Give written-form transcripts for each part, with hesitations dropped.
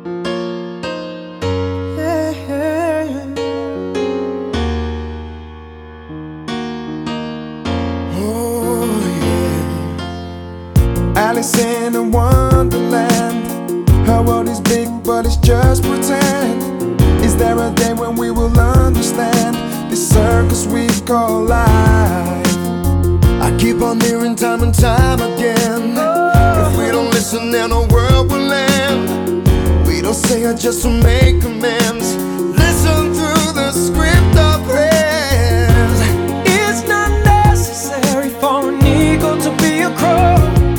Alice in a wonderland. Her world is big, but it's just pretend. Is there a day when we will understand this circus we call life? I keep on hearing time and time again, if we don't listen then our world will end. We don't say it just to make amends. Listen through the script of prayers. It's not necessary for an eagle to be a crow.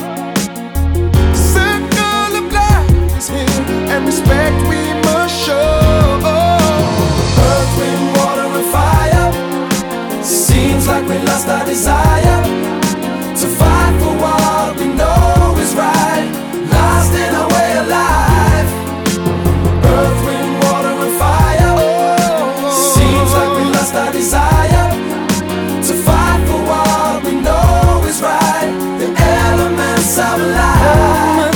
And respect we must show. Earth, wind, water and fire. Seems like we lost our desire to fight for what we know is right. Lost in our way of life. Earth, wind, water and fire. Seems like we lost our desire to fight for what we know is right. The elements of life.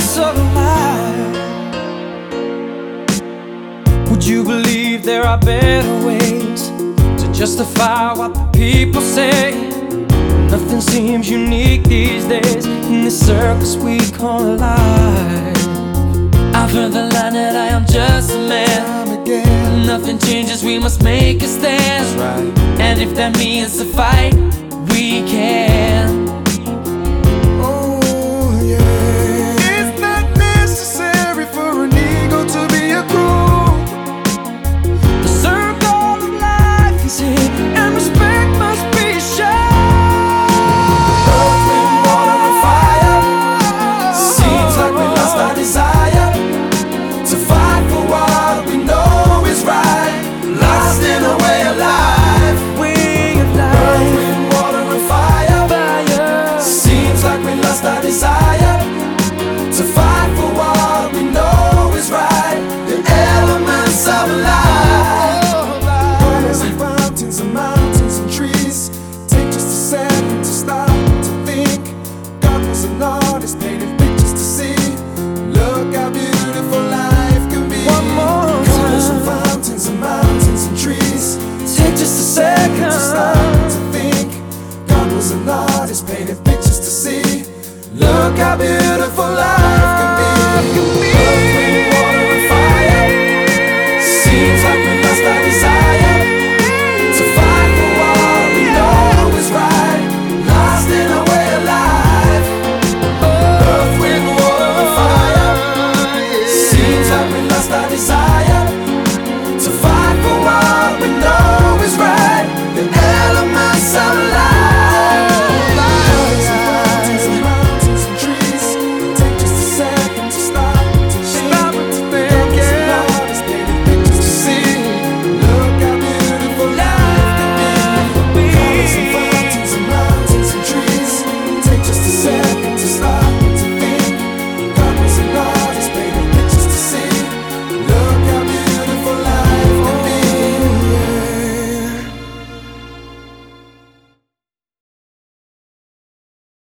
Would you believe there are better ways to justify what the people say? Nothing seems unique these days in the circus we call life. I've heard the line that I am just a man. Nothing changes, we must make a stand. Right. And if that means to fight, we can.